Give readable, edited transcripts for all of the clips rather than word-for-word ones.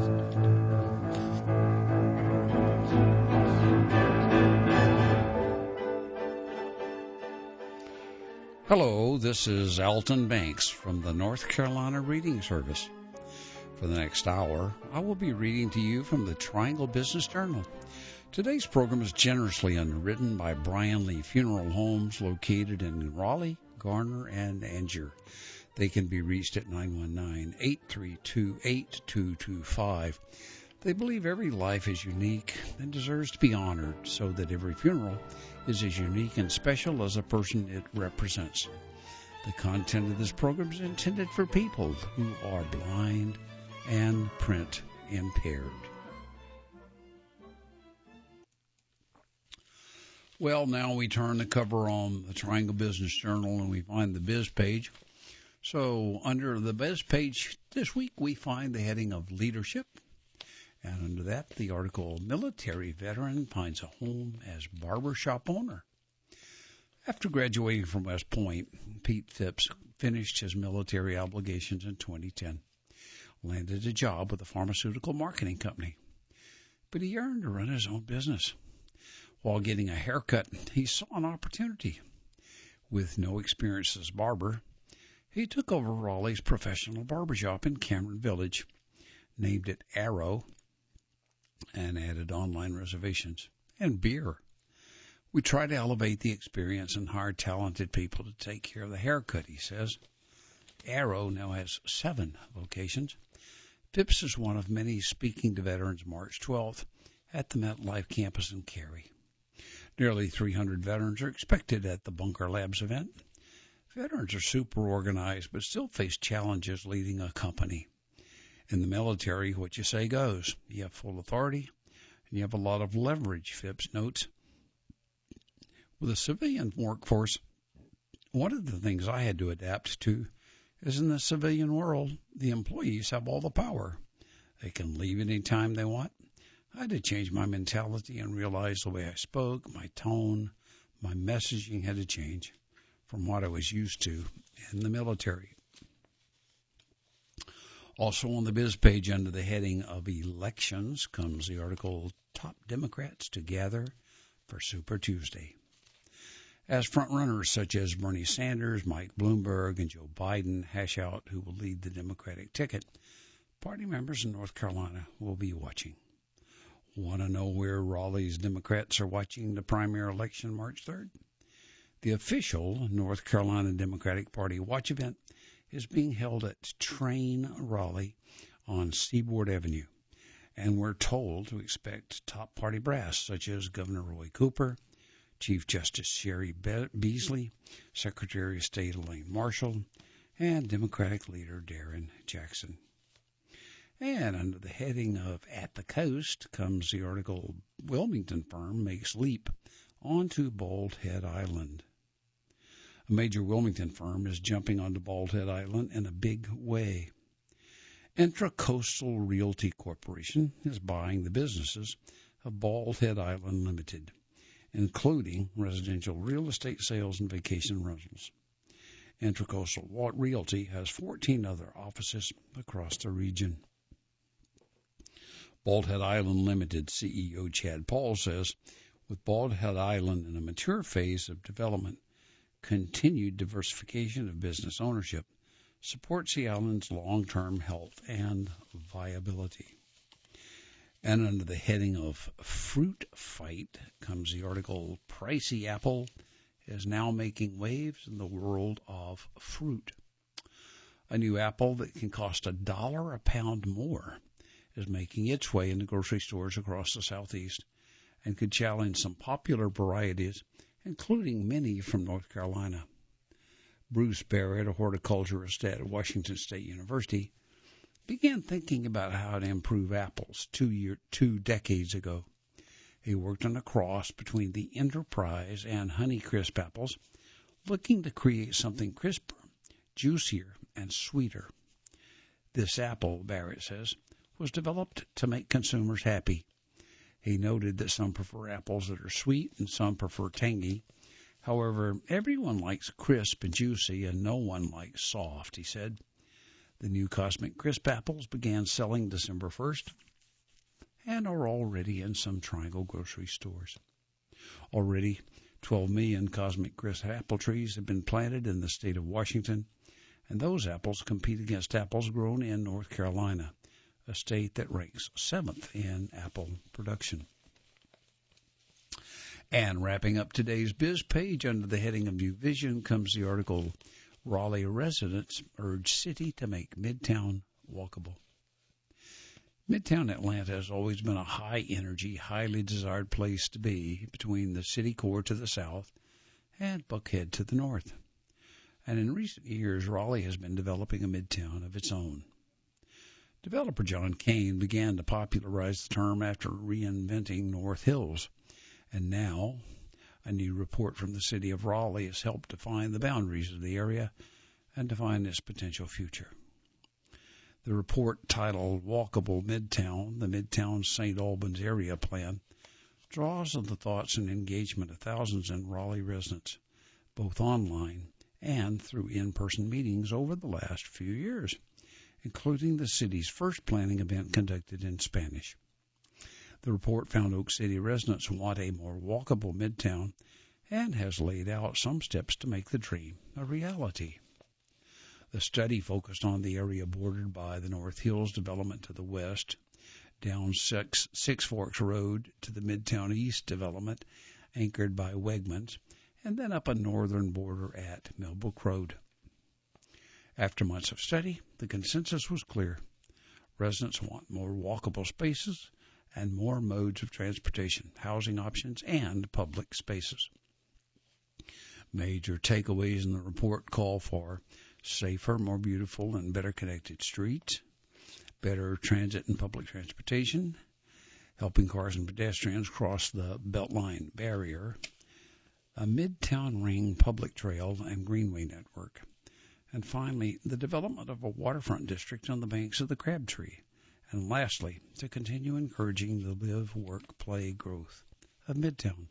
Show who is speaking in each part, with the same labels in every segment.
Speaker 1: Hello, this is Alton Banks from the North Carolina Reading Service. For the next hour, I will be reading to you from the Triangle Business Journal. Today's program is generously underwritten by Brian Lee Funeral Homes located in Raleigh, Garner, and Angier. They can be reached at 919-832-8225. They believe every life is unique and deserves to be honored, so that every funeral is as unique and special as the person it represents. The content of this program is intended for people who are blind and print impaired. Well, now we turn the cover on the Triangle Business Journal and we find the Biz page. So under the Biz page this week, we find the heading of Leadership. And under that, the article, Military Veteran Finds a Home as Barbershop Owner. After graduating from West Point, Pete Phipps finished his military obligations in 2010, landed a job with a pharmaceutical marketing company. But he yearned to run his own business. While getting a haircut, he saw an opportunity. With no experience as barber, he took over Raleigh's professional barbershop in Cameron Village, named it Arrow, and added online reservations and beer. We try to elevate the experience and hire talented people to take care of the haircut, he says. Arrow now has 7 locations. Phipps is one of many speaking to veterans March 12th at the MetLife campus in Cary. Nearly 300 veterans are expected at the Bunker Labs event. Veterans are super organized but still face challenges leading a company. In the military, what you say goes. You have full authority, and you have a lot of leverage, Phipps notes. With a civilian workforce, one of the things I had to adapt to is in the civilian world, the employees have all the power. They can leave any time they want. I had to change my mentality and realize the way I spoke, my tone, my messaging had to change from what I was used to in the military. Also on the Biz page under the heading of Elections comes the article, Top Democrats to Gather for Super Tuesday. As frontrunners such as Bernie Sanders, Mike Bloomberg, and Joe Biden hash out who will lead the Democratic ticket, party members in North Carolina will be watching. Want to know where Raleigh's Democrats are watching the primary election March 3rd? The official North Carolina Democratic Party watch event is being held at Train Raleigh on Seaboard Avenue, and we're told to expect top party brass such as Governor Roy Cooper, Chief Justice Sherry Beasley, Secretary of State Elaine Marshall, and Democratic leader Darren Jackson. And under the heading of At the Coast comes the article, Wilmington Firm Makes Leap Onto Bald Head Island. A major Wilmington firm is jumping onto Bald Head Island in a big way. Intracoastal Realty Corporation is buying the businesses of Bald Head Island Limited, including residential real estate sales and vacation rentals. Intracoastal Realty has 14 other offices across the region. Bald Head Island Limited CEO Chad Paul says, with Bald Head Island in a mature phase of development, continued diversification of business ownership supports the island's long-term health and viability. And under the heading of Fruit Fight comes the article, Pricey Apple is now making waves in the world of fruit. A new apple that can cost $1 a pound more is making its way into grocery stores across the Southeast and could challenge some popular varieties, including many from North Carolina. Bruce Barrett, a horticulturist at Washington State University, began thinking about how to improve apples 2 decades ago. He worked on a cross between the Enterprise and Honeycrisp apples, looking to create something crisper, juicier, and sweeter. This apple, Barrett says, was developed to make consumers happy. He noted that some prefer apples that are sweet and some prefer tangy. However, everyone likes crisp and juicy and no one likes soft, he said. The new Cosmic Crisp apples began selling December 1st and are already in some Triangle grocery stores. Already, 12 million Cosmic Crisp apple trees have been planted in the state of Washington, and those apples compete against apples grown in North Carolina, a state that ranks 7th in apple production. And wrapping up today's Biz page under the heading of New Vision comes the article, Raleigh Residents Urge City to Make Midtown Walkable. Midtown Atlanta has always been a high-energy, highly desired place to be between the city core to the south and Buckhead to the north. And in recent years, Raleigh has been developing a midtown of its own. Developer John Kane began to popularize the term after reinventing North Hills, and now a new report from the city of Raleigh has helped define the boundaries of the area and define its potential future. The report, titled Walkable Midtown, the Midtown St. Albans Area Plan, draws on the thoughts and engagement of thousands in Raleigh residents, both online and through in-person meetings over the last few years, including the city's first planning event conducted in Spanish. The report found Oak City residents want a more walkable Midtown and has laid out some steps to make the dream a reality. The study focused on the area bordered by the North Hills development to the west, down Six Forks Road to the Midtown East development anchored by Wegmans, and then up a northern border at Millbrook Road. After months of study, the consensus was clear. Residents want more walkable spaces and more modes of transportation, housing options, and public spaces. Major takeaways in the report call for safer, more beautiful, and better connected streets, better transit and public transportation, helping cars and pedestrians cross the Beltline barrier, a Midtown Ring public trail and greenway network, and finally, the development of a waterfront district on the banks of the Crabtree, and lastly, to continue encouraging the live, work, play growth of Midtown.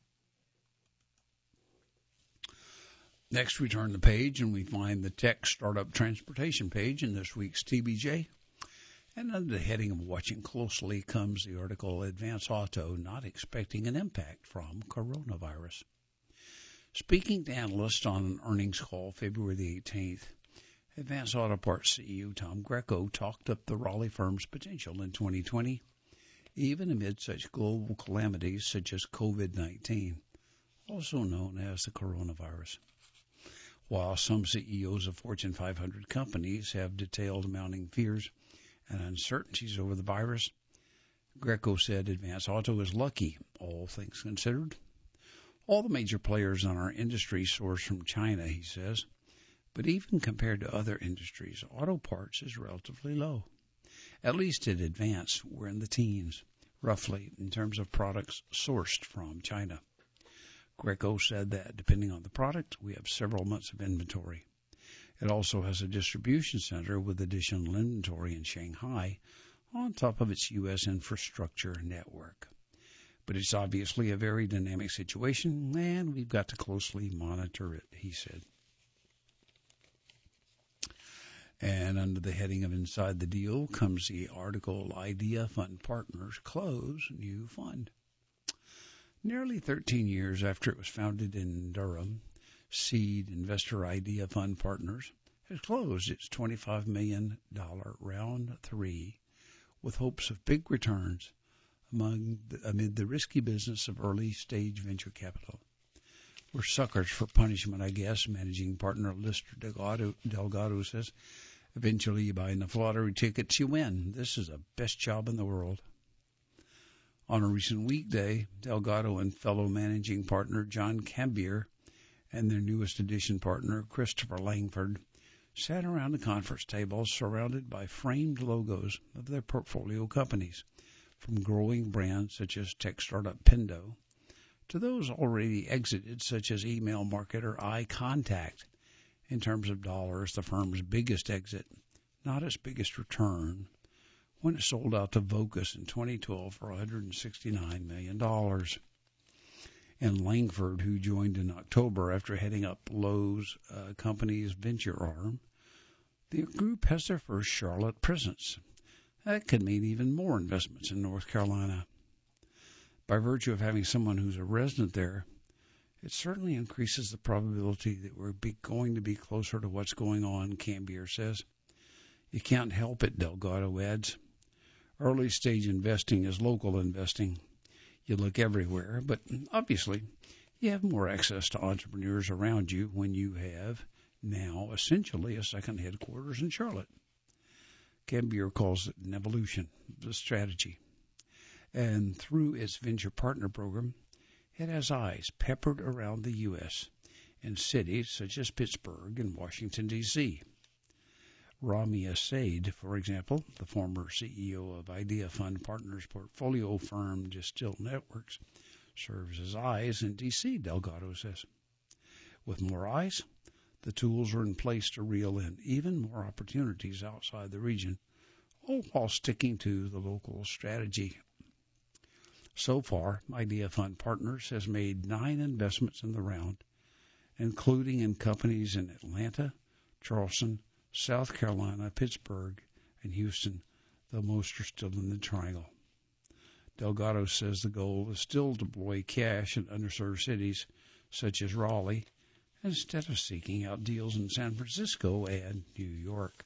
Speaker 1: Next, we turn the page and we find the tech startup transportation page in this week's TBJ. And under the heading of Watching Closely comes the article, Advance Auto Not Expecting an Impact from Coronavirus. Speaking to analysts on an earnings call February the 18th, Advance Auto Parts CEO Tom Greco talked up the Raleigh firm's potential in 2020, even amid such global calamities such as COVID-19, also known as the coronavirus. While some CEOs of Fortune 500 companies have detailed mounting fears and uncertainties over the virus, Greco said Advance Auto is lucky, all things considered. All the major players in our industry source from China, he says, but even compared to other industries, auto parts is relatively low. At least at Advance, we're in the teens, roughly, in terms of products sourced from China. Greco said that, depending on the product, we have several months of inventory. It also has a distribution center with additional inventory in Shanghai on top of its U.S. infrastructure network. But it's obviously a very dynamic situation, and we've got to closely monitor it, he said. And under the heading of Inside the Deal comes the article, Idea Fund Partners Close New Fund. Nearly 13 years after it was founded in Durham, seed investor Idea Fund Partners has closed its $25 million round 3 with hopes of big returns amid the risky business of early-stage venture capital. We're suckers for punishment, I guess, managing partner Lister Delgado says. Eventually, you buy enough lottery tickets, you win. This is the best job in the world. On a recent weekday, Delgado and fellow managing partner John Cambier and their newest addition partner, Christopher Langford, sat around a conference table surrounded by framed logos of their portfolio companies, from growing brands such as tech startup Pendo to those already exited, such as email marketer iContact. In terms of dollars, the firm's biggest exit, not its biggest return, when it sold out to Vocus in 2012 for $169 million. And Langford, who joined in October after heading up Lowe's company's venture arm, The group has their first Charlotte presence. That could mean even more investments in North Carolina. By virtue of having someone who's a resident there, it certainly increases the probability that we're going to be closer to what's going on, Cambier says. You can't help it, Delgado adds. Early stage investing is local investing. You look everywhere, but obviously you have more access to entrepreneurs around you when you have now essentially a second headquarters in Charlotte. Cambier calls it an evolution, the strategy. And through its venture partner program, it has eyes peppered around the U.S. in cities such as Pittsburgh and Washington, D.C. Rami Said, for example, the former CEO of Idea Fund Partners portfolio firm Distill Networks, serves as eyes in D.C., Delgado says. With more eyes, the tools are in place to reel in even more opportunities outside the region, all while sticking to the local strategy. So far, Idea Fund Partners has made 9 investments in the round, including in companies in Atlanta, Charleston, South Carolina, Pittsburgh, and Houston, though most are still in the Triangle. Delgado says the goal is still to deploy cash in underserved cities such as Raleigh, instead of seeking out deals in San Francisco and New York.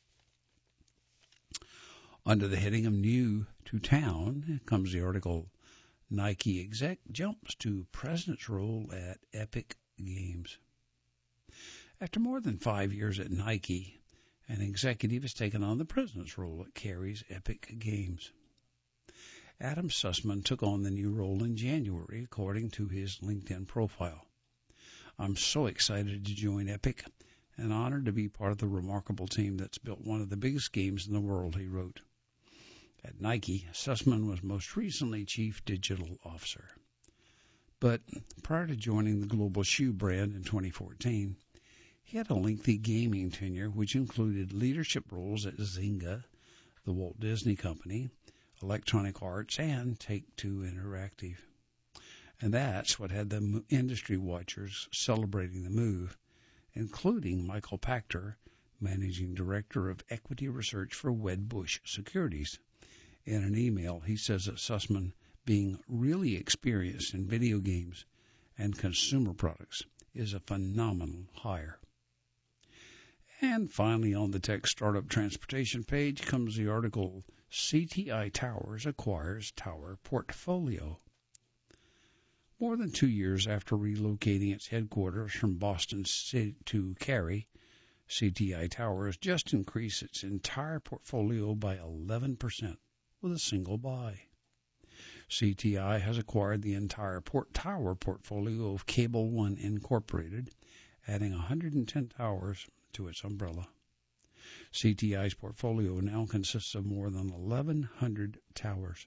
Speaker 1: Under the heading of New to Town comes the article, Nike exec jumps to president's role at Epic Games. After more than 5 years at Nike, an executive has taken on the president's role at Carrie's Epic Games. Adam Sussman took on the new role in January, according to his LinkedIn profile. I'm so excited to join Epic and honored to be part of the remarkable team that's built one of the biggest games in the world, he wrote. At Nike, Sussman was most recently Chief Digital Officer. But prior to joining the global shoe brand in 2014, he had a lengthy gaming tenure, which included leadership roles at Zynga, the Walt Disney Company, Electronic Arts, and Take-Two Interactive. And that's what had the industry watchers celebrating the move, including Michael Pachter, Managing Director of Equity Research for Wedbush Securities. In an email, he says that Sussman, being really experienced in video games and consumer products, is a phenomenal hire. And finally, on the Tech Startup Transportation page comes the article, CTI Towers Acquires Tower Portfolio. More than 2 years after relocating its headquarters from Boston to Cary, CTI Towers just increased its entire portfolio by 11% with a single buy. CTI has acquired the entire tower portfolio of Cable One Incorporated, adding 110 towers to its umbrella. CTI's portfolio now consists of more than 1,100 towers.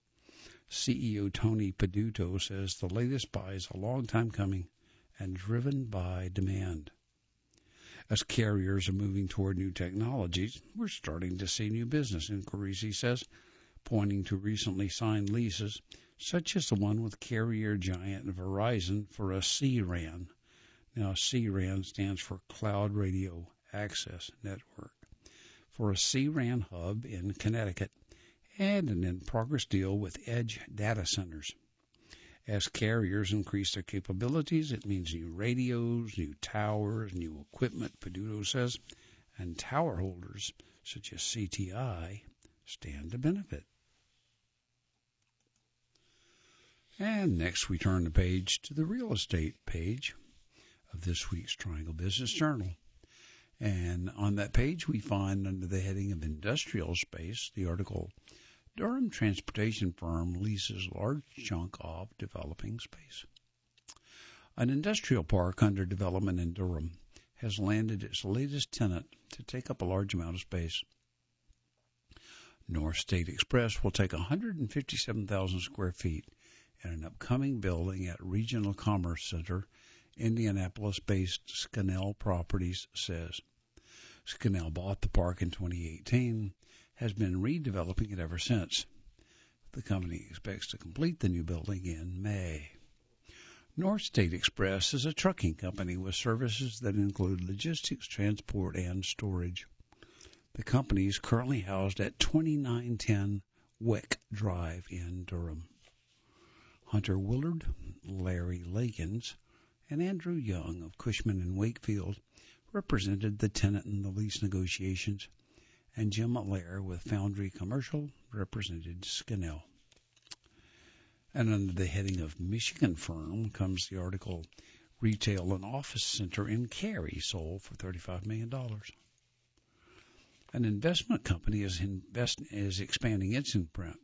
Speaker 1: CEO Tony Peduto says the latest buy is a long time coming and driven by demand. As carriers are moving toward new technologies, we're starting to see new business inquiries, he says, pointing to recently signed leases, such as the one with carrier giant Verizon for a C-RAN. Now, C-RAN stands for Cloud Radio Access Network, for a C-RAN hub in Connecticut, and an in-progress deal with Edge Data Centers. As carriers increase their capabilities, it means new radios, new towers, new equipment, Peduto says, and tower holders, such as CTI, stand to benefit. And next we turn the page to the real estate page of this week's Triangle Business Journal. And on that page we find under the heading of industrial space the article, Durham Transportation Firm leases large chunk of developing space. An industrial park under development in Durham has landed its latest tenant to take up a large amount of space. North State Express will take 157,000 square feet in an upcoming building at Regional Commerce Center, Indianapolis-based Scannell Properties says. Scannell bought the park in 2018, has been redeveloping it ever since. The company expects to complete the new building in May. North State Express is a trucking company with services that include logistics, transport, and storage. The company is currently housed at 2910 Weck Drive in Durham. Hunter Willard, Larry Lakins, and Andrew Young of Cushman and Wakefield represented the tenant in the lease negotiations, and Jim Allaire with Foundry Commercial represented Scannell. And under the heading of Michigan Firm comes the article, Retail and Office Center in Cary sold for $35 million. An investment company is expanding its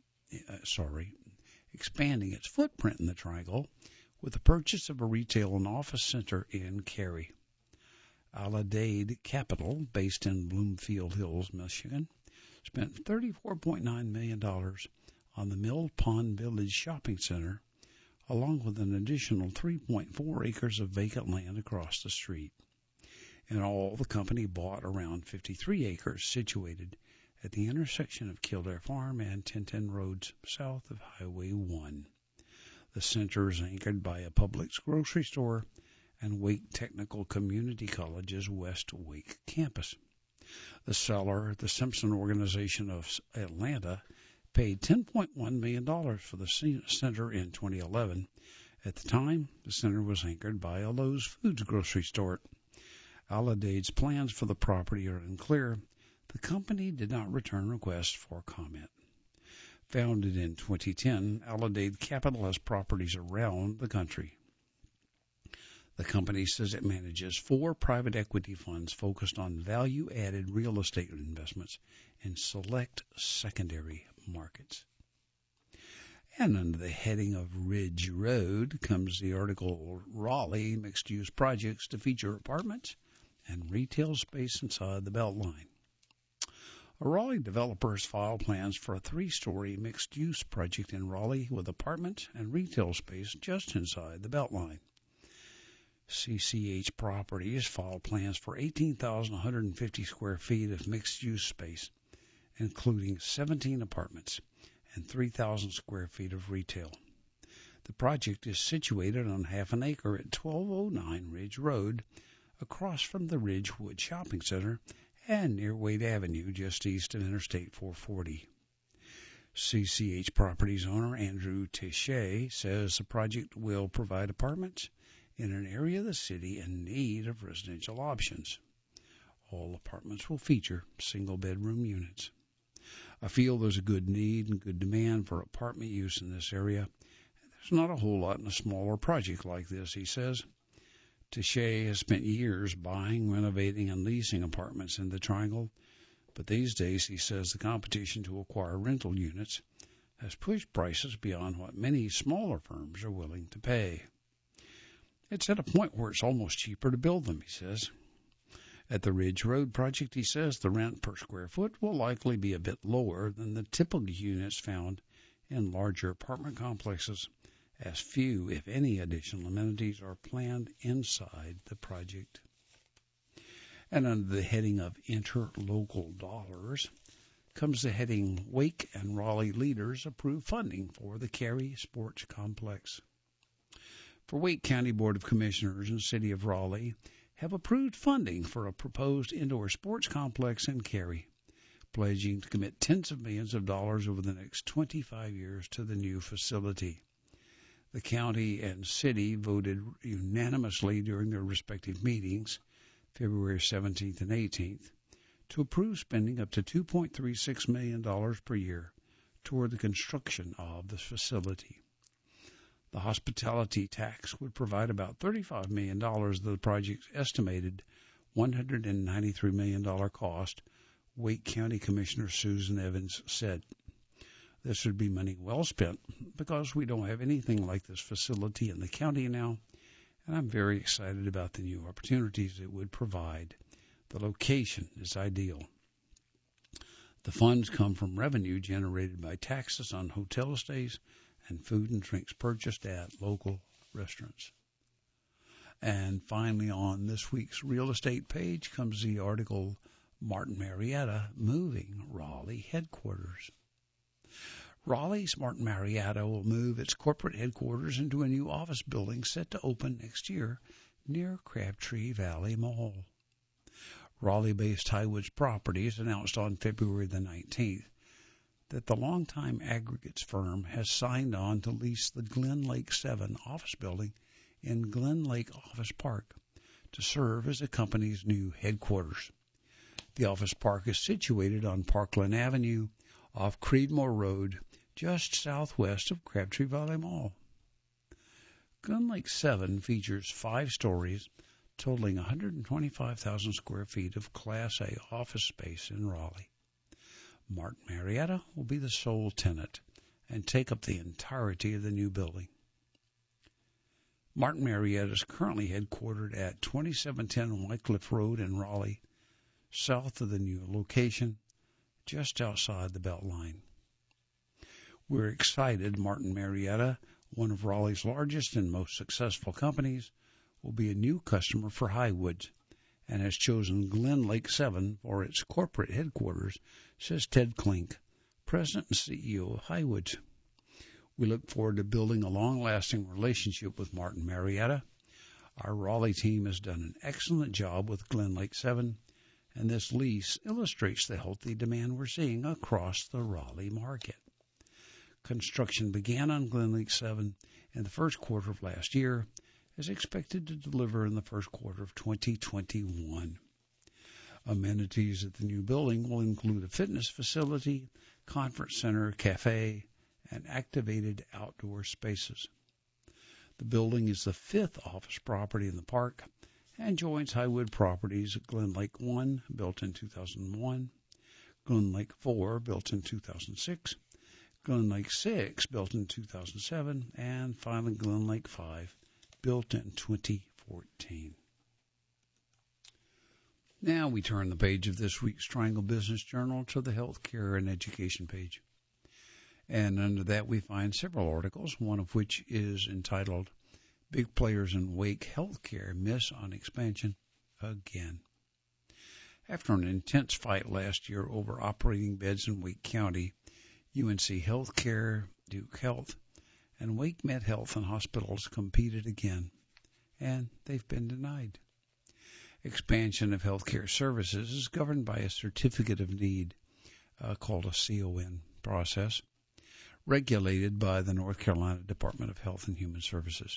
Speaker 1: footprint in the Triangle with the purchase of a retail and office center in Cary. Aledade Capital, based in Bloomfield Hills, Michigan, spent $34.9 million on the Mill Pond Village Shopping Center, along with an additional 3.4 acres of vacant land across the street. In all, the company bought around 53 acres situated at the intersection of Kildare Farm and 1010 Roads south of Highway 1. The center is anchored by a Publix grocery store and Wake Technical Community College's West Wake campus. The seller, the Simpson Organization of Atlanta, paid $10.1 million for the center in 2011. At the time, the center was anchored by a Lowe's Foods grocery store. Aledade's plans for the property are unclear. The company did not return requests for comment. Founded in 2010, Aledade Capital has properties around the country. The company says it manages 4 private equity funds focused on value-added real estate investments in select secondary markets. And under the heading of Ridge Road comes the article, Raleigh Mixed-Use Projects to Feature Apartments and Retail Space Inside the Beltline. A Raleigh developer has filed plans for a 3-story mixed-use project in Raleigh with apartments and retail space just inside the Beltline. CCH Properties filed plans for 18,150 square feet of mixed-use space, including 17 apartments and 3,000 square feet of retail. The project is situated on half an acre at 1209 Ridge Road, across from the Ridgewood Shopping Center and near Wade Avenue, just east of Interstate 440. CCH Properties owner Andrew Tichet says the project will provide apartments in an area of the city in need of residential options. All apartments will feature single-bedroom units. I feel there's a good need and good demand for apartment use in this area. There's not a whole lot in a smaller project like this, he says. Tichet has spent years buying, renovating, and leasing apartments in the Triangle, but these days, he says, the competition to acquire rental units has pushed prices beyond what many smaller firms are willing to pay. It's at a point where it's almost cheaper to build them, he says. At the Ridge Road project, he says, the rent per square foot will likely be a bit lower than the typical units found in larger apartment complexes, as few, if any, additional amenities are planned inside the project. And under the heading of interlocal dollars comes the heading, Wake and Raleigh leaders approve funding for the Cary Sports Complex. For Wake County Board of Commissioners and City of Raleigh have approved funding for a proposed indoor sports complex in Cary, pledging to commit tens of millions of dollars over the next 25 years to the new facility. The county and city voted unanimously during their respective meetings, February 17th and 18th, to approve spending up to $2.36 million per year toward the construction of the facility. The hospitality tax would provide about $35 million of the project's estimated $193 million cost, Wake County Commissioner Susan Evans said. This would be money well spent because we don't have anything like this facility in the county now, and I'm very excited about the new opportunities it would provide. The location is ideal. The funds come from revenue generated by taxes on hotel stays and food and drinks purchased at local restaurants. And finally, on this week's real estate page comes the article, Martin Marietta moving Raleigh headquarters. Raleigh's Martin Marietta will move its corporate headquarters into a new office building set to open next year near Crabtree Valley Mall. Raleigh-based Highwoods Properties announced on February the 19th that the longtime aggregates firm has signed on to lease the Glen Lake 7 office building in Glen Lake Office Park to serve as the company's new headquarters. The office park is situated on Parkland Avenue off Creedmoor Road, just southwest of Crabtree Valley Mall. Glen Lake 7 features 5 stories, totaling 125,000 square feet of Class A office space in Raleigh. Martin Marietta will be the sole tenant and take up the entirety of the new building. Martin Marietta is currently headquartered at 2710 Wycliffe Road in Raleigh, south of the new location, just outside the Beltline. We're excited Martin Marietta, one of Raleigh's largest and most successful companies, will be a new customer for Highwoods and has chosen Glen Lake 7 for its corporate headquarters, says Ted Klink, President and CEO of Highwoods. We look forward to building a long-lasting relationship with Martin Marietta. Our Raleigh team has done an excellent job with Glen Lake 7, and this lease illustrates the healthy demand we're seeing across the Raleigh market. Construction began on Glen Lake 7 in the first quarter of last year, is expected to deliver in the first quarter of 2021. Amenities at the new building will include a fitness facility, conference center, cafe, and activated outdoor spaces. The building is the 5th office property in the park and joins Highwood Properties at Glen Lake 1, built in 2001, Glen Lake 4, built in 2006, Glen Lake 6, built in 2007, and finally Glen Lake 5, built in 2014. Now we turn the page of this week's Triangle Business Journal to the Healthcare and Education page. And under that we find several articles, one of which is entitled, Big Players in Wake Healthcare Miss on Expansion Again. After an intense fight last year over operating beds in Wake County, UNC Healthcare, Duke Health, and Wake Med Health and Hospitals competed again, and they've been denied. Expansion of healthcare services is governed by a certificate of need, called a CON process, regulated by the North Carolina Department of Health and Human Services.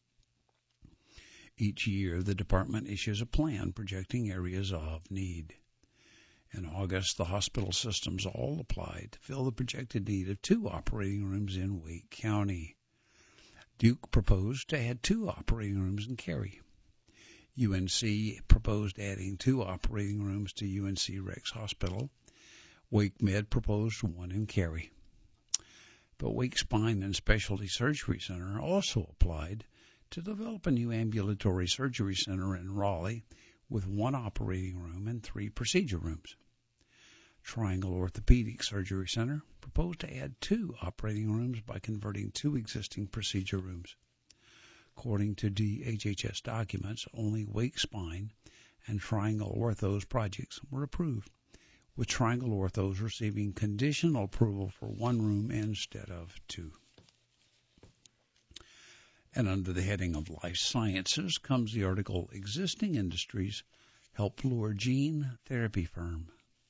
Speaker 1: Each year, the department issues a plan projecting areas of need. In August, the hospital systems all applied to fill the projected need of 2 operating rooms in Wake County. Duke proposed to add 2 operating rooms in Cary. UNC proposed adding 2 operating rooms to UNC Rex Hospital. Wake Med proposed 1 in Cary. But Wake Spine and Specialty Surgery Center also applied to develop a new ambulatory surgery center in Raleigh with 1 operating room and 3 procedure rooms. Triangle Orthopedic Surgery Center proposed to add 2 operating rooms by converting 2 existing procedure rooms. According to DHHS documents, only Wake Spine and Triangle Ortho's projects were approved, with Triangle Orthos receiving conditional approval for 1 room instead of 2. And under the heading of Life Sciences comes the article, Existing Industries Help Lure Gene Therapy Firm.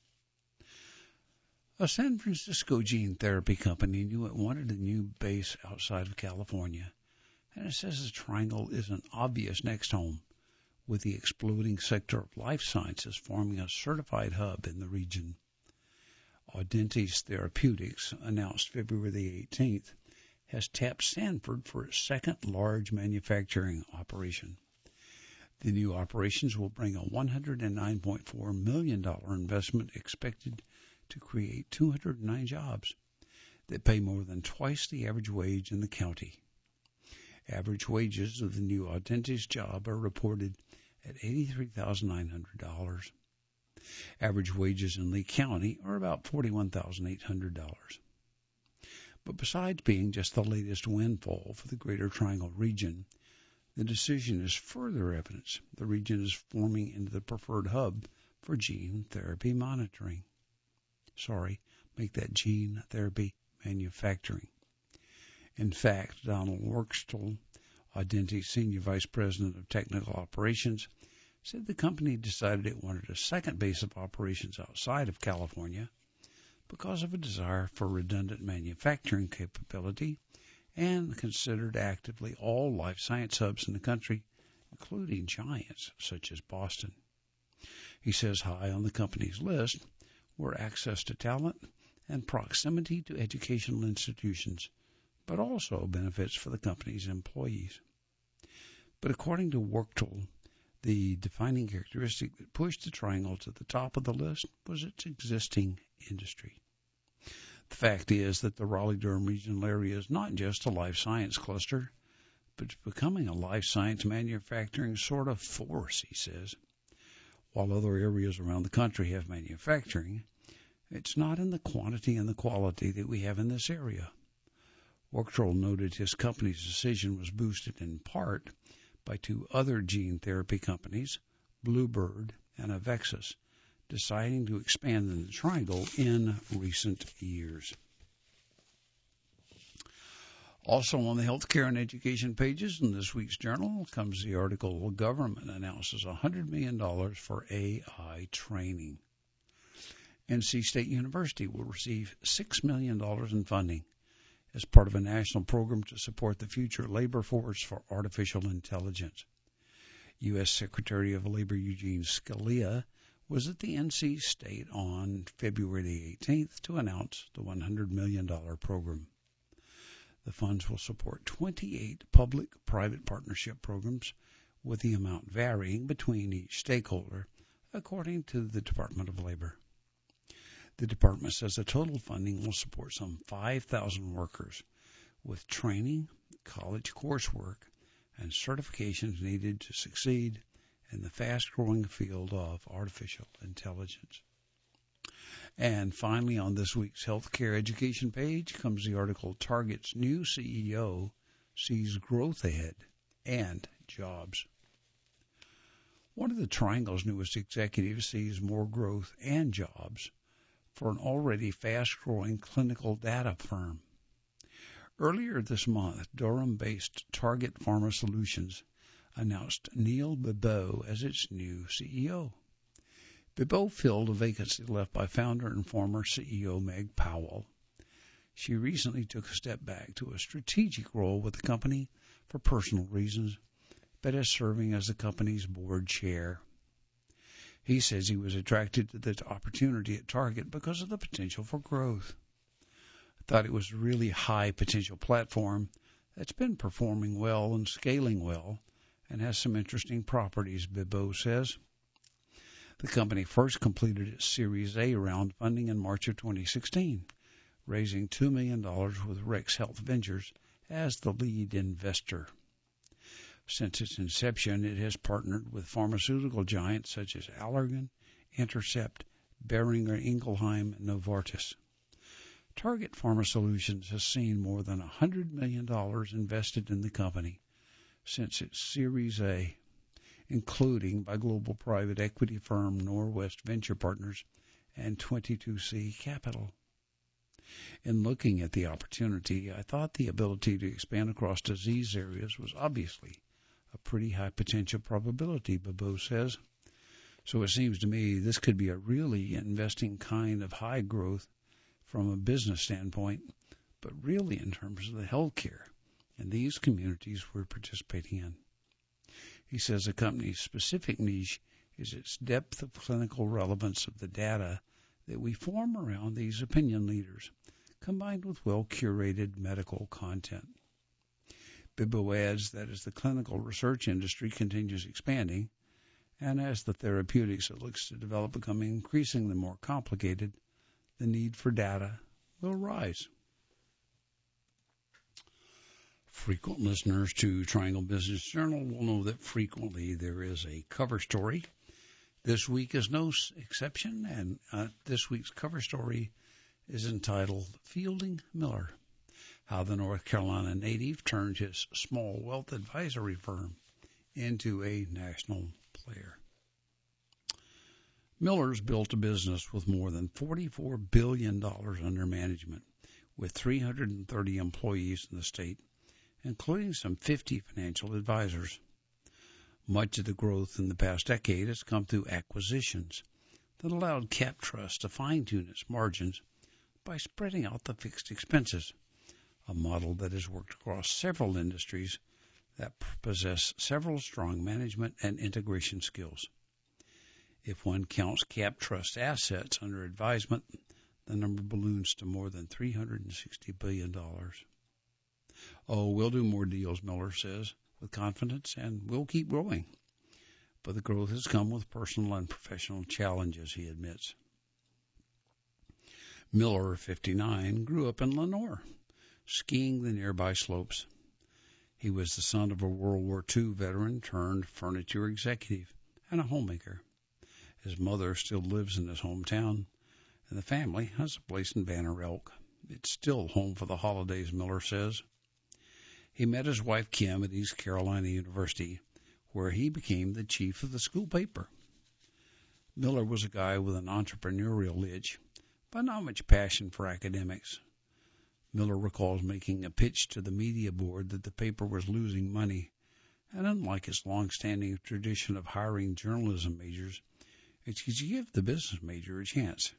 Speaker 1: A San Francisco gene therapy company knew it wanted a new base outside of California, and it says the Triangle is an obvious next home, with the exploding sector of life sciences forming a certified hub in the region. Audentes Therapeutics, announced February the 18th, has tapped Stanford for its second large manufacturing operation. The new operations will bring a $109.4 million investment expected to create 209 jobs that pay more than twice the average wage in the county. Average wages of the new Audentes job are reported at $83,900. Average wages in Lee County are about $41,800. But besides being just the latest windfall for the Greater Triangle region, the decision is further evidence the region is forming into the preferred hub for gene therapy monitoring. Make that gene therapy manufacturing. In fact, Donald Workstel, Audentes Senior Vice President of Technical Operations, said the company decided it wanted a second base of operations outside of California because of a desire for redundant manufacturing capability and considered actively all life science hubs in the country, including giants such as Boston. He says high on the company's list were access to talent and proximity to educational institutions, but also benefits for the company's employees. But according to WorkTool, the defining characteristic that pushed the Triangle to the top of the list was its existing industry. The fact is that the Raleigh-Durham regional area is not just a life science cluster, but it's becoming a life science manufacturing sort of force, he says. While other areas around the country have manufacturing, it's not in the quantity and the quality that we have in this area. WorkTool noted his company's decision was boosted in part by two other gene therapy companies, Bluebird and Avexis, deciding to expand in the Triangle in recent years. Also on the healthcare and education pages in this week's journal comes the article, Government Announces $100 million for AI Training. NC State University will receive $6 million in funding as part of a national program to support the future labor force for artificial intelligence. U.S. Secretary of Labor Eugene Scalia was at the NC State on February the 18th to announce the $100 million program. The funds will support 28 public-private partnership programs, with the amount varying between each stakeholder, according to the Department of Labor. The department says the total funding will support some 5,000 workers with training, college coursework, and certifications needed to succeed in the fast-growing field of artificial intelligence. And finally, on this week's healthcare education page comes the article, Target's new CEO sees growth ahead and jobs. One of the Triangle's newest executives sees more growth and jobs for an already fast-growing clinical data firm. Earlier this month, Durham-based Target Pharma Solutions announced Neil Bibeau as its new CEO. Bibeau filled a vacancy left by founder and former CEO Meg Powell. She recently took a step back to a strategic role with the company for personal reasons, but is serving as the company's board chair. He says he was attracted to the opportunity at Target because of the potential for growth. I thought it was a really high potential platform that's been performing well and scaling well and has some interesting properties, Bibeau says. The company first completed its Series A round funding in March of 2016, raising $2 million with Rex Health Ventures as the lead investor. Since its inception, it has partnered with pharmaceutical giants such as Allergan, Intercept, Boehringer Ingelheim, and Novartis. Target Pharma Solutions has seen more than $100 million invested in the company since its Series A, including by global private equity firm Norwest Venture Partners and 22C Capital. In looking at the opportunity, I thought the ability to expand across disease areas was obviously a pretty high potential probability, Bibeau says. So it seems to me this could be a really investing kind of high growth from a business standpoint, but really in terms of the healthcare and these communities we're participating in. He says the company's specific niche is its depth of clinical relevance of the data that we form around these opinion leaders, combined with well-curated medical content. Bibeau adds that as the clinical research industry continues expanding, and as the therapeutics it looks to develop become increasingly more complicated, the need for data will rise. Frequent listeners to Triangle Business Journal will know that frequently there is a cover story. This week is no exception, and this week's cover story is entitled Fielding Miller, How the North Carolina Native Turned His Small Wealth Advisory Firm into a National Player. Miller's built a business with more than $44 billion under management, with 330 employees in the state, including some 50 financial advisors. Much of the growth in the past decade has come through acquisitions that allowed CapTrust to fine-tune its margins by spreading out the fixed expenses, a model that has worked across several industries that possess several strong management and integration skills. If one counts CapTrust assets under advisement, the number balloons to more than $360 billion. Oh, we'll do more deals, Miller says with confidence, and we'll keep growing. But the growth has come with personal and professional challenges, he admits. Miller, 59, grew up in Lenore, skiing the nearby slopes. He was the son of a World War II veteran turned furniture executive and a homemaker. His mother still lives in his hometown, and the family has a place in Banner Elk. It's still home for the holidays, Miller says. He met his wife Kim at East Carolina University, where he became the chief of the school paper. Miller was a guy with an entrepreneurial itch, but not much passion for academics. Miller recalls making a pitch to the media board that the paper was losing money, and unlike its long-standing tradition of hiring journalism majors, it could give the business major a chance.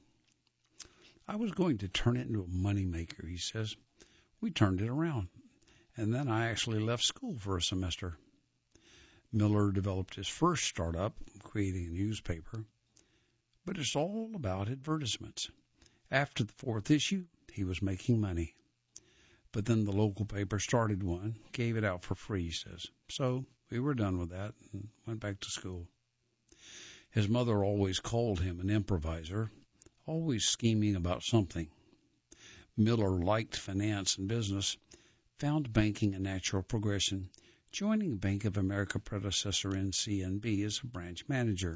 Speaker 1: I was going to turn it into a moneymaker, he says. We turned it around, and then I actually left school for a semester. Miller developed his first startup, creating a newspaper, but it's all about advertisements. After the fourth issue, he was making money. But then the local paper started one, gave it out for free, he says. So we were done with that and went back to school. His mother always called him an improviser, always scheming about something. Miller liked finance and business, found banking a natural progression, joining Bank of America predecessor NCNB as a branch manager.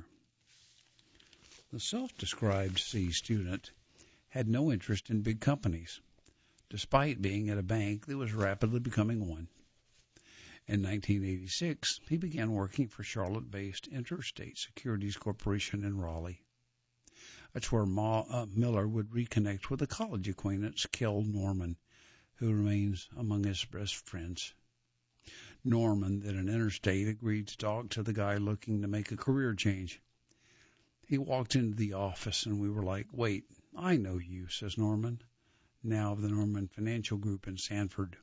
Speaker 1: The self-described C student had no interest in big companies, despite being at a bank that was rapidly becoming one. In 1986, he began working for Charlotte-based Interstate Securities Corporation in Raleigh. That's where Miller would reconnect with a college acquaintance, Kel Norman, who remains among his best friends. Norman, at an Interstate, agreed to talk to the guy looking to make a career change. He walked into the office, and we were like, "Wait, I know you," says Norman, now of the Norman Financial Group in Sanford.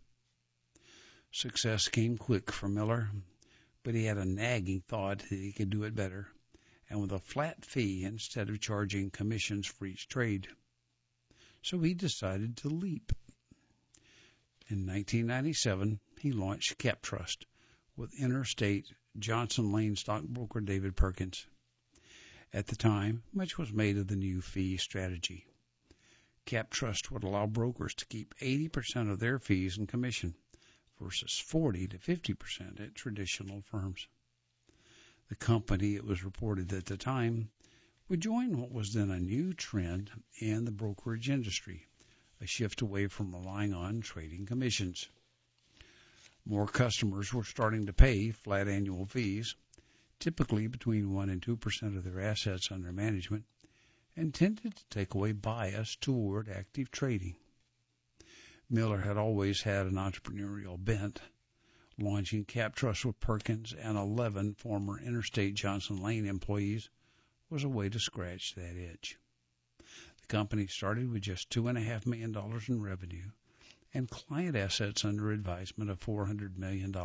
Speaker 1: Success came quick for Miller, but he had a nagging thought that he could do it better, and with a flat fee instead of charging commissions for each trade. So he decided to leap. In 1997, he launched CapTrust with Interstate Johnson Lane stockbroker David Perkins. At the time, much was made of the new fee strategy. CapTrust would allow brokers to keep 80% of their fees and commission versus 40 to 50% at traditional firms. The company, it was reported at the time, would join what was then a new trend in the brokerage industry, a shift away from relying on trading commissions. More customers were starting to pay flat annual fees, typically between 1 and 2% of their assets under management, and tended to take away bias toward active trading. Miller had always had an entrepreneurial bent. Launching CapTrust with Perkins and 11 former Interstate Johnson Lane employees was a way to scratch that itch. The company started with just $2.5 million in revenue and client assets under advisement of $400 million.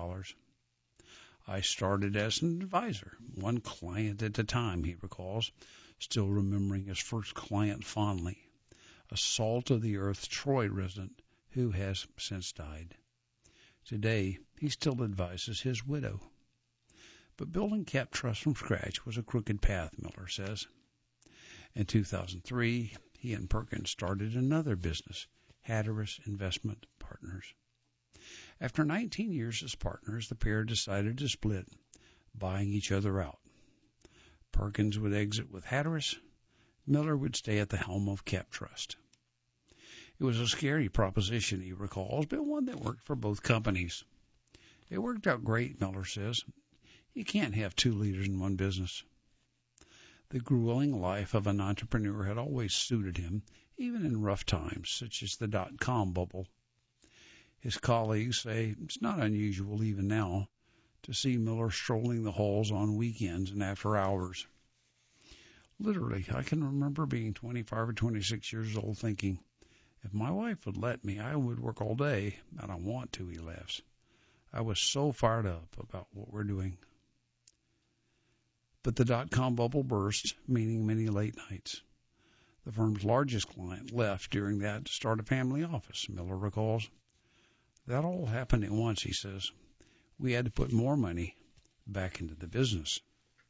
Speaker 1: I started as an advisor, one client at a time, he recalls, still remembering his first client fondly, a salt-of-the-earth Troy resident who has since died. Today, he still advises his widow. But building CapTrust from scratch was a crooked path, Miller says. In 2003, he and Perkins started another business, Hatteras Investment Partners. After 19 years as partners, the pair decided to split, buying each other out. Perkins would exit with Hatteras. Miller would stay at the helm of CapTrust. It was a scary proposition, he recalls, but one that worked for both companies. It worked out great, Miller says. You can't have two leaders in one business. The grueling life of an entrepreneur had always suited him, even in rough times, such as the dot-com bubble. His colleagues say it's not unusual even now to see Miller strolling the halls on weekends and after hours. Literally, I can remember being 25 or 26 years old thinking, if my wife would let me, I would work all day. I don't want to, he laughs. I was so fired up about what we're doing. But the dot-com bubble burst, meaning many late nights. The firm's largest client left during that to start a family office, Miller recalls. That all happened at once, he says. We had to put more money back into the business.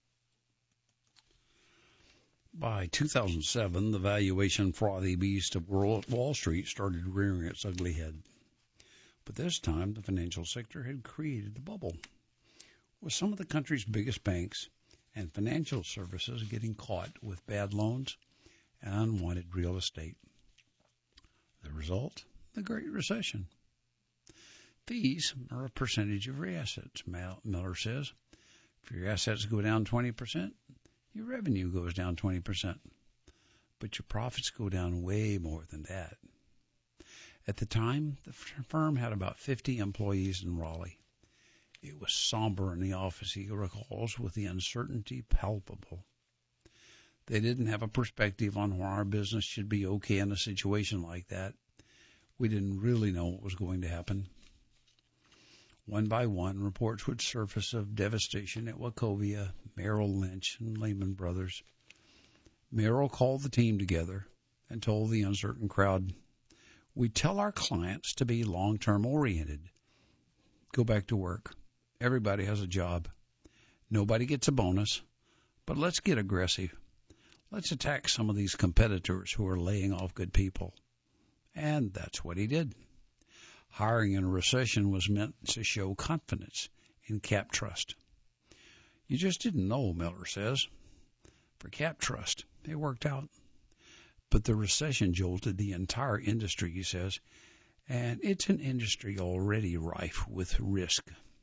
Speaker 1: By 2007, the valuation frothy beast of Wall Street started rearing its ugly head. But this time, the financial sector had created the bubble, with some of the country's biggest banks and financial services getting caught with bad loans and unwanted real estate. The result? The Great Recession. Fees are a percentage of your assets, Miller says. If your assets go down 20%, your revenue goes down 20%. But your profits go down way more than that. At the time, the firm had about 50 employees in Raleigh. It was somber in the office, he recalls, with the uncertainty palpable. They didn't have a perspective on why our business should be okay in a situation like that. We didn't really know what was going to happen. One by one, reports would surface of devastation at Wachovia, Merrill Lynch, and Lehman Brothers. Merrill called the team together and told the uncertain crowd, "We tell our clients to be long-term oriented. Go back to work. Everybody has a job. Nobody gets a bonus, but let's get aggressive. Let's attack some of these competitors who are laying off good people." And that's what he did. Hiring in a recession was meant to show confidence in CapTrust. You just didn't know, Miller says. For CapTrust, it worked out. But the recession jolted the entire industry, he says, and it's an industry already rife with risk.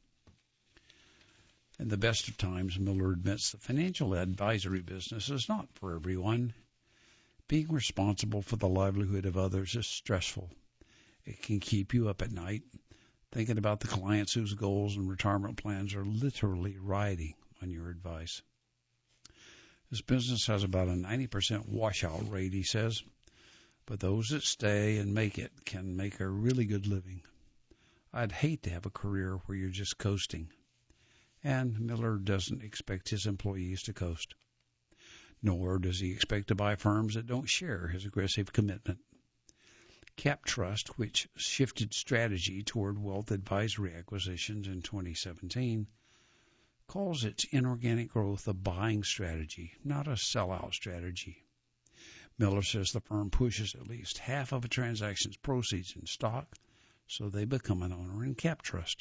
Speaker 1: In the best of times, Miller admits the financial advisory business is not for everyone. Being responsible for the livelihood of others is stressful. It can keep you up at night, thinking about the clients whose goals and retirement plans are literally riding on your advice. This business has about a 90% washout rate, he says, but those that stay and make it can make a really good living. I'd hate to have a career where you're just coasting. And Miller doesn't expect his employees to coast. Nor does he expect to buy firms that don't share his aggressive commitment. CapTrust, which shifted strategy toward wealth advisory acquisitions in 2017, calls its inorganic growth a buying strategy, not a sellout strategy. Miller says the firm pushes at least half of a transaction's proceeds in stock, so they become an owner in CapTrust.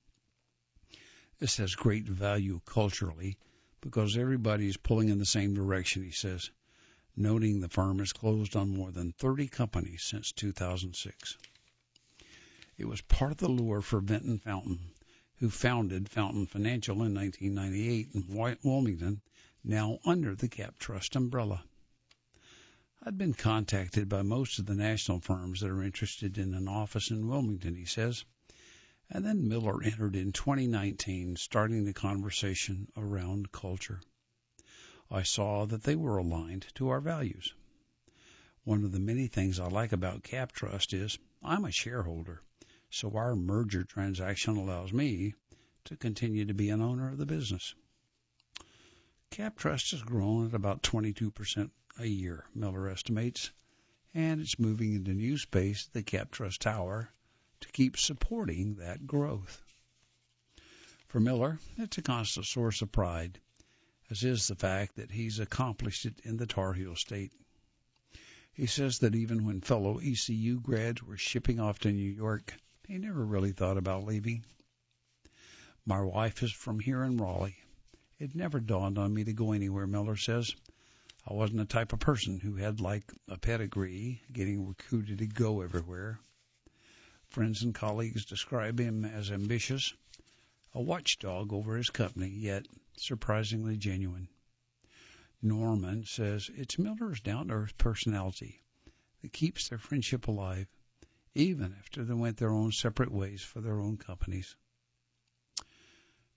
Speaker 1: This has great value culturally because everybody is pulling in the same direction, he says, noting the firm has closed on more than 30 companies since 2006. It was part of the lure for Vinton Fountain, who founded Fountain Financial in 1998 in Wilmington, now under the CapTrust umbrella. I'd been contacted by most of the national firms that are interested in an office in Wilmington, he says, and then Miller entered in 2019, starting the conversation around culture. I saw that they were aligned to our values. One of the many things I like about CapTrust is I'm a shareholder, so our merger transaction allows me to continue to be an owner of the business. CapTrust has grown at about 22% a year, Miller estimates, and it's moving into new space, the CapTrust Tower, to keep supporting that growth. For Miller, it's a constant source of pride, as is the fact that he's accomplished it in the Tar Heel State. He says that even when fellow ECU grads were shipping off to New York, he never really thought about leaving. My wife is from here in Raleigh. It never dawned on me to go anywhere, Miller says. I wasn't the type of person who had like a pedigree, getting recruited to go everywhere. Friends and colleagues describe him as ambitious, a watchdog over his company, yet surprisingly genuine. Norman says it's Miller's down-to-earth personality that keeps their friendship alive, even after they went their own separate ways for their own companies.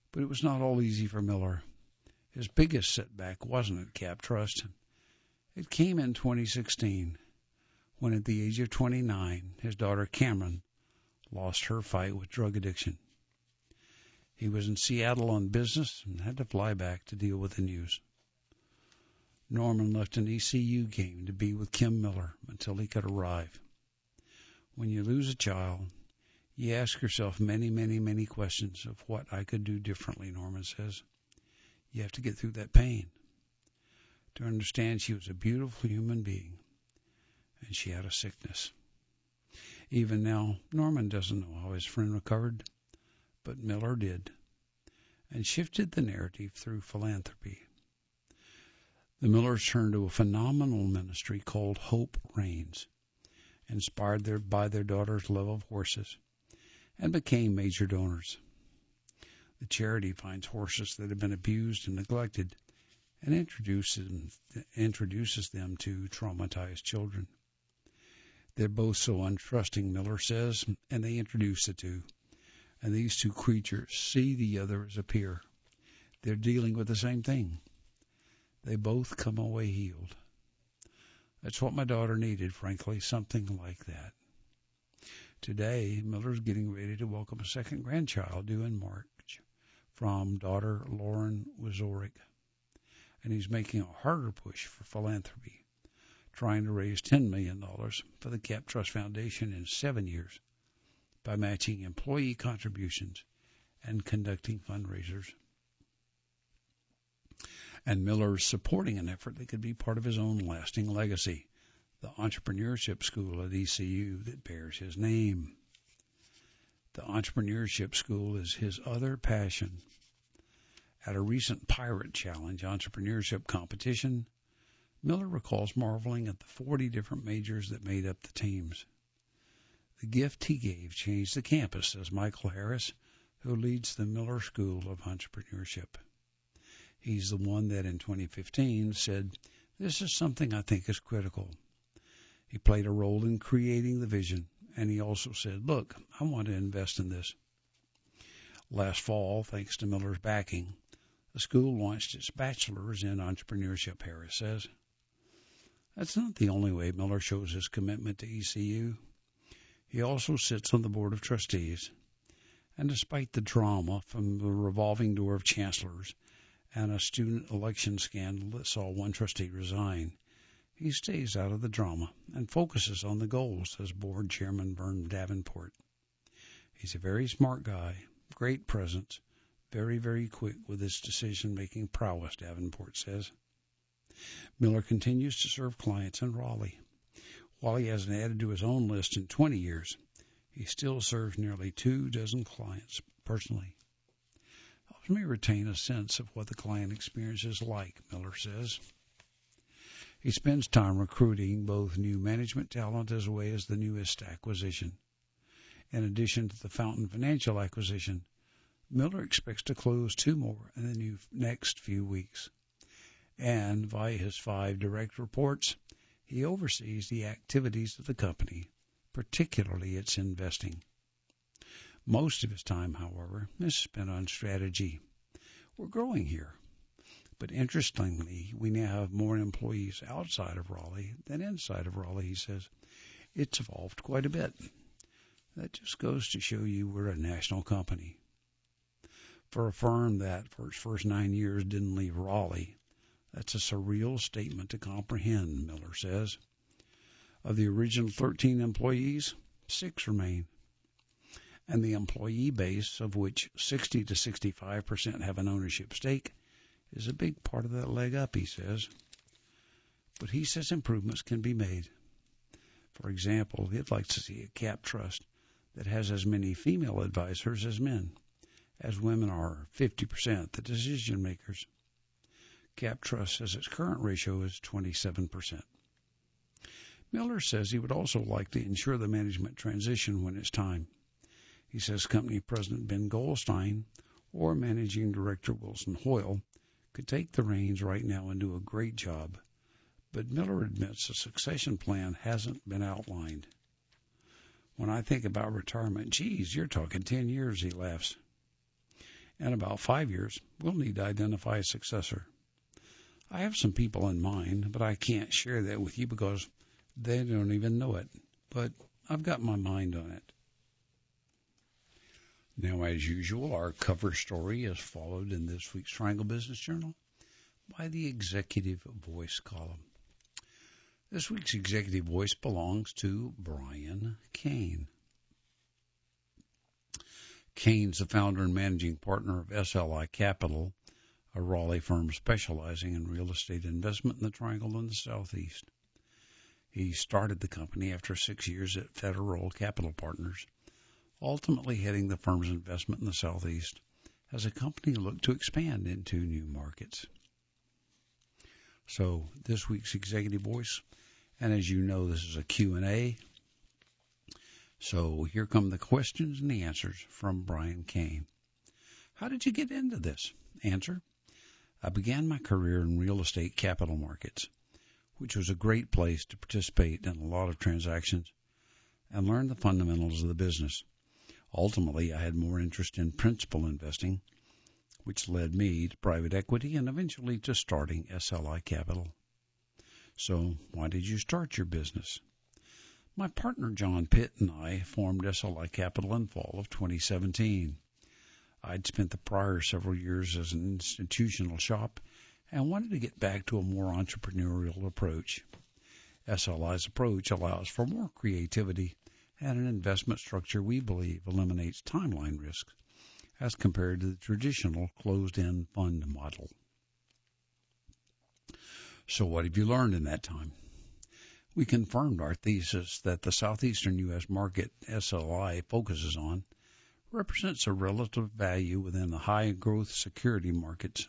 Speaker 1: But it was not all easy for Miller. His biggest setback wasn't at Cap Trust. It came in 2016, when at the age of 29, his daughter Cameron lost her fight with drug addiction. He was in Seattle on business and had to fly back to deal with the news. Norman left an ECU game to be with Kim Miller until he could arrive. When you lose a child, you ask yourself many questions of what I could do differently, Norman says. You have to get through that pain to understand she was a beautiful human being and she had a sickness. Even now, Norman doesn't know how his friend recovered, but Miller did, and shifted the narrative through philanthropy. The Millers turned to a phenomenal ministry called Hope Reigns, inspired by their daughter's love of horses, and became major donors. The charity finds horses that have been abused and neglected and introduces them to traumatized children. They're both so untrusting, Miller says, and they introduce the two. And these two creatures see the other as a peer. They're dealing with the same thing. They both come away healed. That's what my daughter needed, frankly, something like that. Today, Miller's getting ready to welcome a second grandchild due in March from daughter Lauren Wazorek. And he's making a harder push for philanthropy, trying to raise $10 million for the Cap Trust Foundation in 7 years by matching employee contributions and conducting fundraisers. And Miller's supporting an effort that could be part of his own lasting legacy, the entrepreneurship school at ECU that bears his name. The entrepreneurship school is his other passion. At a recent Pirate Challenge entrepreneurship competition, Miller recalls marveling at the 40 different majors that made up the teams. The gift he gave changed the campus, says Michael Harris, who leads the Miller School of Entrepreneurship. He's the one that in 2015 said, "This is something I think is critical." He played a role in creating the vision, and he also said, "Look, I want to invest in this." Last fall, thanks to Miller's backing, the school launched its bachelor's in entrepreneurship, Harris says. That's not the only way Miller shows his commitment to ECU. He also sits on the board of trustees, and despite the drama from the revolving door of chancellors and a student election scandal that saw one trustee resign, he stays out of the drama and focuses on the goals, says board chairman Vern Davenport. He's a very smart guy, great presence, very quick with his decision-making prowess, Davenport says. Miller continues to serve clients in Raleigh. While he hasn't added to his own list in 20 years, he still serves nearly 24 clients personally. Helps me retain a sense of what the client experience is like, Miller says. He spends time recruiting both new management talent as well as the newest acquisition. In addition to the Fountain Financial acquisition, Miller expects to close 2 more in the next few weeks. And via his 5 direct reports, he oversees the activities of the company, particularly its investing. Most of his time, however, is spent on strategy. We're growing here, but interestingly, we now have more employees outside of Raleigh than inside of Raleigh, he says. It's evolved quite a bit. That just goes to show you we're a national company. For a firm that for its first 9 years didn't leave Raleigh, that's a surreal statement to comprehend, Miller says. Of the original 13 employees, 6 remain. And the employee base, of which 60 to 65% have an ownership stake, is a big part of that leg up, he says. But he says improvements can be made. For example, he'd like to see a Cap Trust that has as many female advisors as men, as women are 50% the decision makers. Cap Trust says its current ratio is 27%. Miller says he would also like to ensure the management transition when it's time. He says company president Ben Goldstein or managing director Wilson Hoyle could take the reins right now and do a great job, but Miller admits a succession plan hasn't been outlined. When I think about retirement, geez, you're talking 10 years, he laughs. In about 5 years, we'll need to identify a successor. I have some people in mind, but I can't share that with you because they don't even know it. But I've got my mind on it. Now, as usual, our cover story is followed in this week's Triangle Business Journal by the Executive Voice column. This week's Executive Voice belongs to Brian Kane. Kane's the founder and managing partner of SLI Capital, a Raleigh firm specializing in real estate investment in the Triangle and the Southeast. He started the company after 6 years at Federal Capital Partners, ultimately heading the firm's investment in the Southeast as the company looked to expand into new markets. So this week's Executive Voice, and as you know, this is a Q&A. So here come the questions and the answers from Brian Kane. How did you get into this? Answer: I began my career in real estate capital markets, which was a great place to participate in a lot of transactions and learn the fundamentals of the business. Ultimately, I had more interest in principal investing, which led me to private equity and eventually to starting SLI Capital. So, why did you start your business? My partner John Pitt and I formed SLI Capital in fall of 2017. I'd spent the prior several years as an institutional shop and wanted to get back to a more entrepreneurial approach. SLI's approach allows for more creativity and an investment structure we believe eliminates timeline risks as compared to the traditional closed-end fund model. So what have you learned in that time? We confirmed our thesis that the southeastern U.S. market SLI focuses on represents a relative value within the high-growth secondary markets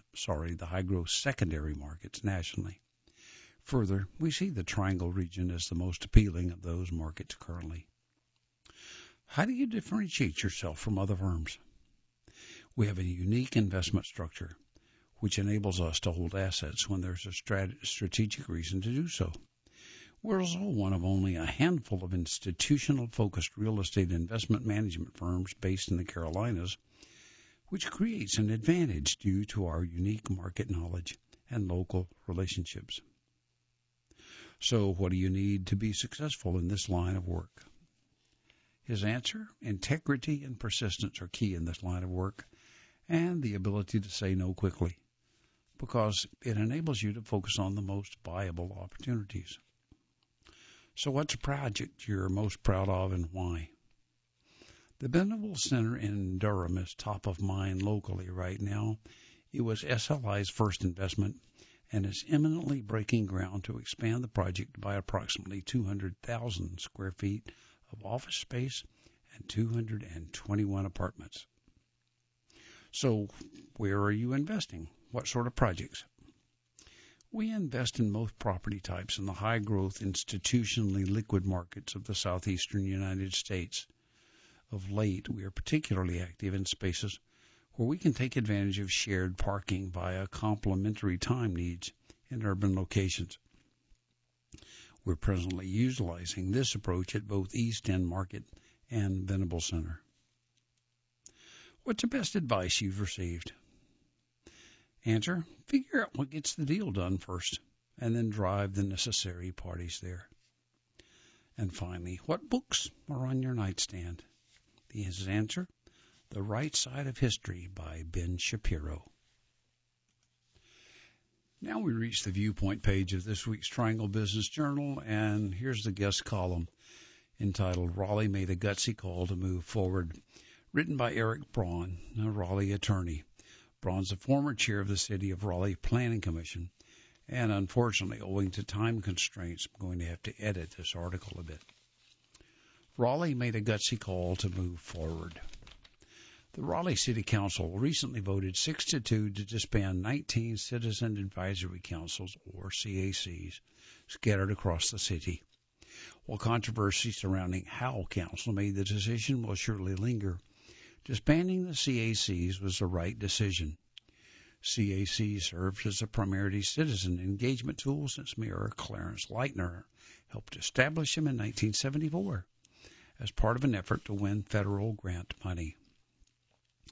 Speaker 1: nationally. Further, we see the Triangle region as the most appealing of those markets currently. How do you differentiate yourself from other firms? We have a unique investment structure, which enables us to hold assets when there's a strategic reason to do so. We're also one of only a handful of institutional-focused real estate investment management firms based in the Carolinas, which creates an advantage due to our unique market knowledge and local relationships. So what do you need to be successful in this line of work? His answer: integrity and persistence are key in this line of work, and the ability to say no quickly, because it enables you to focus on the most viable opportunities. So what's a project you're most proud of and why? The Venables Center in Durham is top of mind locally right now. It was SLI's first investment and is imminently breaking ground to expand the project by approximately 200,000 square feet of office space and 221 apartments. So where are you investing? What sort of projects? We invest in most property types in the high-growth, institutionally liquid markets of the southeastern United States. Of late, we are particularly active in spaces where we can take advantage of shared parking via complementary time needs in urban locations. We're presently utilizing this approach at both East End Market and Venables Center. What's the best advice you've received? Answer: figure out what gets the deal done first, and then drive the necessary parties there. And finally, what books are on your nightstand? His answer: The Right Side of History by Ben Shapiro. Now we reach the viewpoint page of this week's Triangle Business Journal, and here's the guest column entitled Raleigh Made a Gutsy Call to Move Forward, written by Eric Braun, a Raleigh attorney. Braun's a former chair of the City of Raleigh Planning Commission, and unfortunately, owing to time constraints, I'm going to have to edit this article a bit. Raleigh made a gutsy call to move forward. The Raleigh City Council recently voted 6-2 to disband 19 Citizen Advisory Councils, or CACs, scattered across the city. While controversy surrounding how Council made the decision will surely linger, disbanding the CACs was the right decision. CAC served as a primary citizen engagement tool since Mayor Clarence Leitner helped establish them in 1974 as part of an effort to win federal grant money.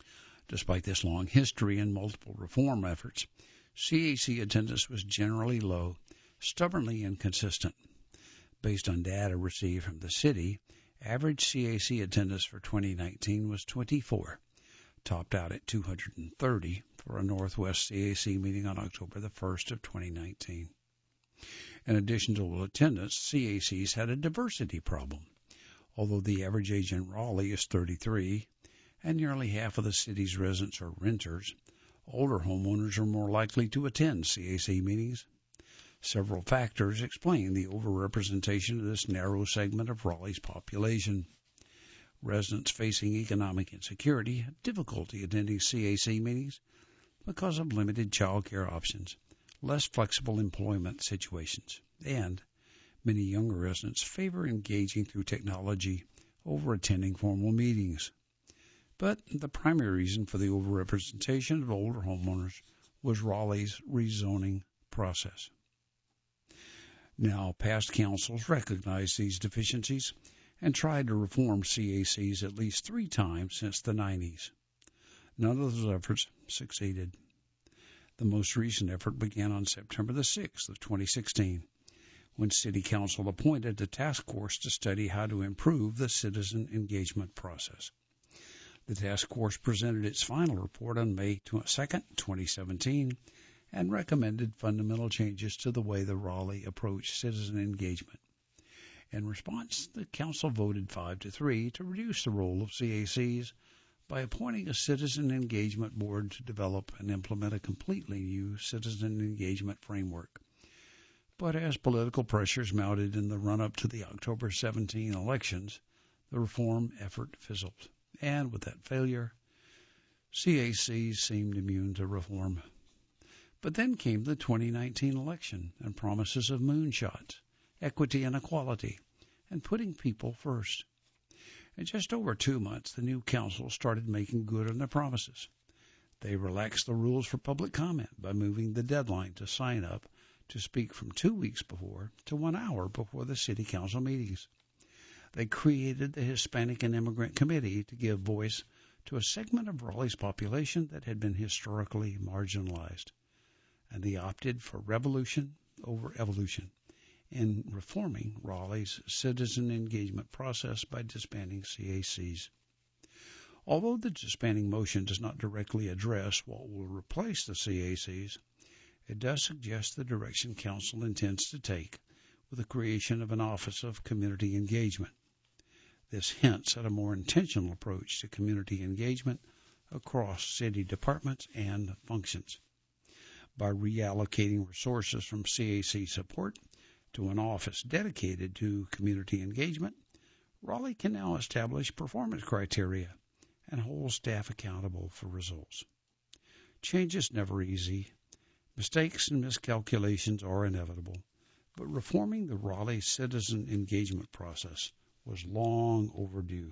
Speaker 1: Despite this long history and multiple reform efforts, CAC attendance was generally low, stubbornly inconsistent. Based on data received from the city, average CAC attendance for 2019 was 24, topped out at 230 for a Northwest CAC meeting on October the 1st of 2019. In addition to low attendance, CACs had a diversity problem. Although the average age in Raleigh is 33, and nearly half of the city's residents are renters, older homeowners are more likely to attend CAC meetings. Several factors explain the overrepresentation of this narrow segment of Raleigh's population. Residents facing economic insecurity have difficulty attending CAC meetings because of limited child care options, less flexible employment situations, and many younger residents favor engaging through technology over attending formal meetings. But the primary reason for the overrepresentation of older homeowners was Raleigh's rezoning process. Now, past councils recognized these deficiencies and tried to reform CACs at least 3 times since the 90s. None of those efforts succeeded. The most recent effort began on September the 6th of 2016, when City Council appointed a task force to study how to improve the citizen engagement process. The task force presented its final report on May 2, 2017, and recommended fundamental changes to the way the Raleigh approached citizen engagement. In response, the council voted 5-3 to reduce the role of CACs by appointing a citizen engagement board to develop and implement a completely new citizen engagement framework. But as political pressures mounted in the run-up to the October 17 elections, the reform effort fizzled. And with that failure, CACs seemed immune to reform. But then came the 2019 election and promises of moonshots, equity and equality, and putting people first. In just over 2 months, the new council started making good on their promises. They relaxed the rules for public comment by moving the deadline to sign up to speak from 2 weeks before to 1 hour before the city council meetings. They created the Hispanic and Immigrant Committee to give voice to a segment of Raleigh's population that had been historically marginalized. And they opted for revolution over evolution in reforming Raleigh's citizen engagement process by disbanding CACs. Although the disbanding motion does not directly address what will replace the CACs, it does suggest the direction Council intends to take with the creation of an Office of Community Engagement. This hints at a more intentional approach to community engagement across city departments and functions. By reallocating resources from CAC support to an office dedicated to community engagement, Raleigh can now establish performance criteria and hold staff accountable for results. Change is never easy. Mistakes and miscalculations are inevitable, but reforming the Raleigh citizen engagement process was long overdue.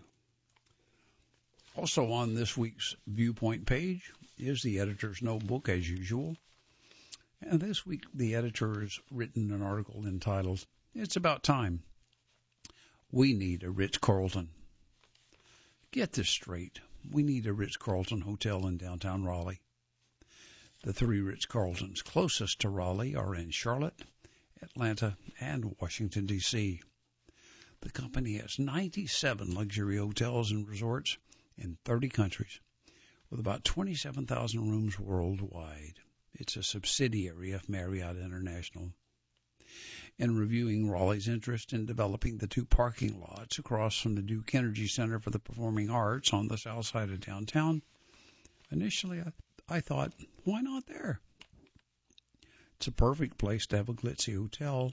Speaker 1: Also on this week's Viewpoint page is the editor's notebook, as usual. And this week, the editor has written an article entitled, "It's About Time. We Need a Ritz-Carlton." Get this straight. We need a Ritz-Carlton hotel in downtown Raleigh. The 3 Ritz-Carltons closest to Raleigh are in Charlotte, Atlanta, and Washington, D.C. The company has 97 luxury hotels and resorts in 30 countries, with about 27,000 rooms worldwide. It's a subsidiary of Marriott International. In reviewing Raleigh's interest in developing the 2 parking lots across from the Duke Energy Center for the Performing Arts on the south side of downtown, initially I thought, why not there? It's a perfect place to have a glitzy hotel.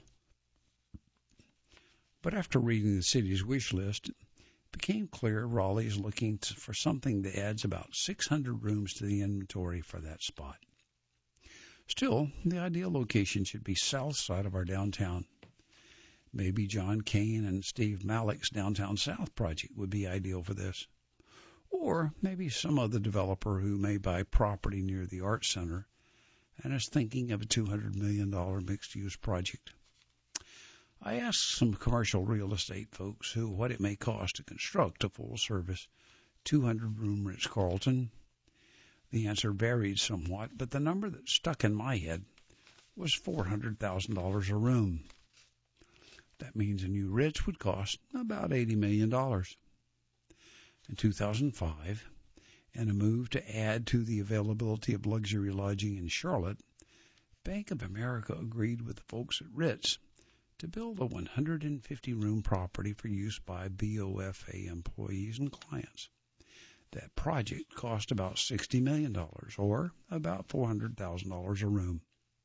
Speaker 1: But after reading the city's wish list, it became clear Raleigh is looking for something that adds about 600 rooms to the inventory for that spot. Still, the ideal location should be south side of our downtown. Maybe John Kane and Steve Malick's Downtown South project would be ideal for this. Or maybe some other developer who may buy property near the Arts Center and is thinking of a $200 million mixed-use project. I asked some commercial real estate folks what it may cost to construct a full-service 200-room Ritz-Carlton, The answer varied somewhat, but the number that stuck in my head was $400,000 a room. That means a new Ritz would cost about $80 million. In 2005, in a move to add to the availability of luxury lodging in Charlotte, Bank of America agreed with the folks at Ritz to build a 150-room property for use by BOFA employees and clients. That project cost about $60 million, or about $400,000 a room.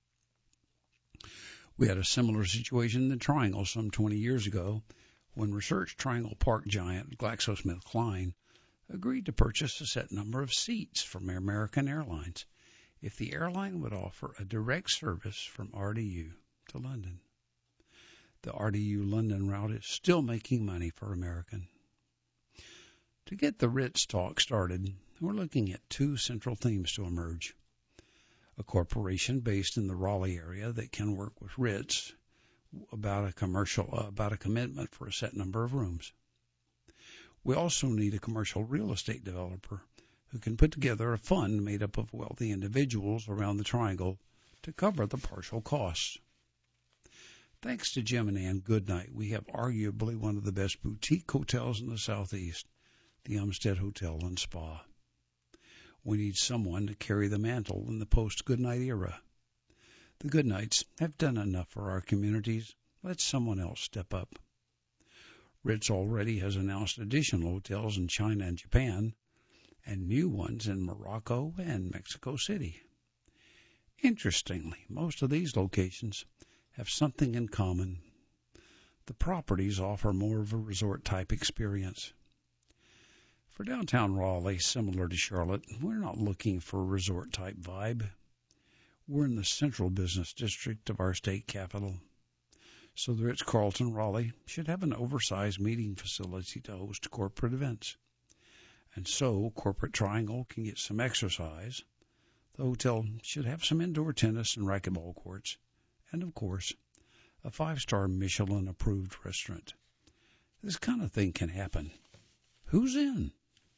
Speaker 1: We had a similar situation in the Triangle some 20 years ago when Research Triangle Park giant GlaxoSmithKline agreed to purchase a set number of seats from American Airlines if the airline would offer a direct service from RDU to London. The RDU London route is still making money for American. To get the Ritz talk started, we're looking at two central themes to emerge. A corporation based in the Raleigh area that can work with Ritz about a commitment for a set number of rooms. We also need a commercial real estate developer who can put together a fund made up of wealthy individuals around the Triangle to cover the partial costs. Thanks to Jim and Ann Goodnight, we have arguably one of the best boutique hotels in the Southeast, the Umstead Hotel and Spa. We need someone to carry the mantle in the post-Goodnight era. The Goodnights have done enough for our communities. Let someone else step up. Ritz already has announced additional hotels in China and Japan, and new ones in Morocco and Mexico City. Interestingly, most of these locations have something in common. The properties offer more of a resort-type experience. For downtown Raleigh, similar to Charlotte, we're not looking for a resort-type vibe. We're in the central business district of our state capital. So the Ritz-Carlton Raleigh should have an oversized meeting facility to host corporate events. And so Corporate Triangle can get some exercise. The hotel should have some indoor tennis and racquetball courts. And, of course, a 5-star Michelin-approved restaurant. This kind of thing can happen. Who's in?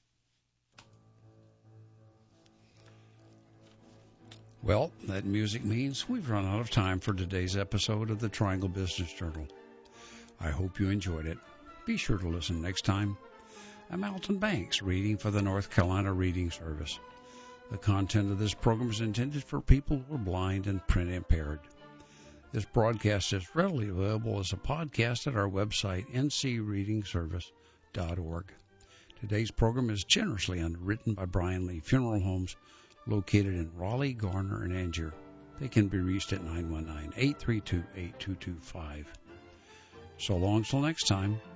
Speaker 1: Well, that music means we've run out of time for today's episode of the Triangle Business Journal. I hope you enjoyed it. Be sure to listen next time. I'm Alton Banks, reading for the North Carolina Reading Service. The content of this program is intended for people who are blind and print impaired. This broadcast is readily available as a podcast at our website, ncreadingservice.org. Today's program is generously underwritten by Brian Lee Funeral Homes, located in Raleigh, Garner, and Angier. They can be reached at 919-832-8225. So long till next time.